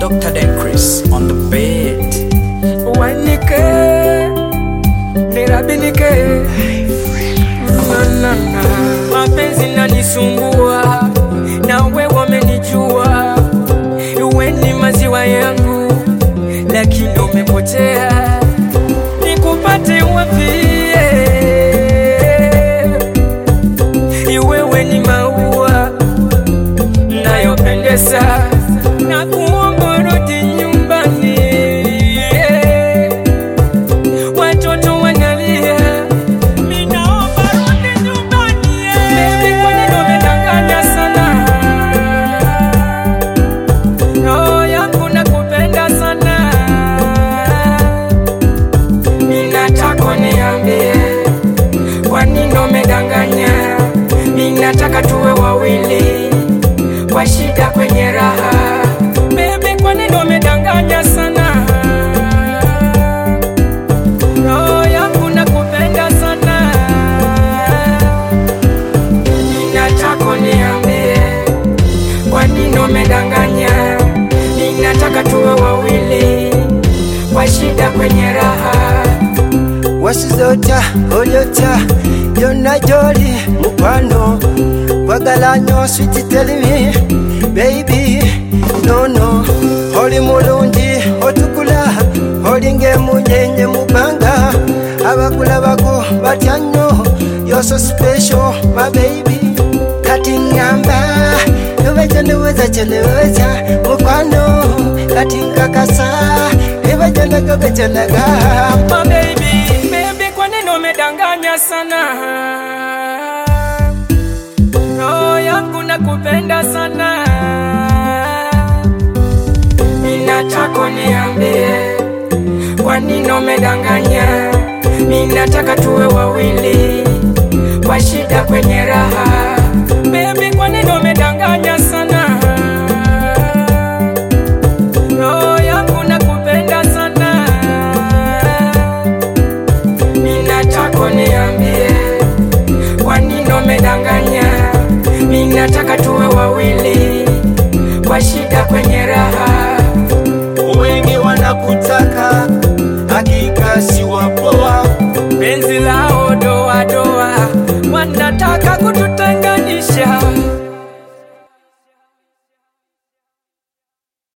Dr. Chris on the bed. Wanike, nirabinike, na mapenzi nanisumbua, na wewe wamenijua. Uwe ni maziwa yangu, lakini umepotea. Nikupate wapi? Wewe ni maua nayopendeza, na kuomba rudi nyumbani. Watoto wanalia, mimi naomba rudi nyumbani. Baby, kwa nini umedanganya sana? Roho yangu nakupenda sana. Ninataka niambie, kwa nini umedanganya? Ninataka tuwe wawili, kwa shida kwenye raha. Baby, kwa nini umedanganya sana? Roho yangu nakupenda sana. Ninataka niambie, kwa nini umedanganya? Ninataka tuwe wawili, kwa shida kwenye raha. Wasizota olyota yonna joli mukwano wagala nyo sweet tell me baby no oli mulungi otukula oli ngemunyenye mubanga abakulabako batya nnyo you're so special my baby kati ngamba yobechendeweza chendeweza mukwano kati nkakasa ebajendega bechendaga my baby. Umedanganya sana. Roho yangu nakupenda sana. Ninataka niambie, kwa nini umedanganya? Ninataka tuwe wawili, kwa shida kwenye raha.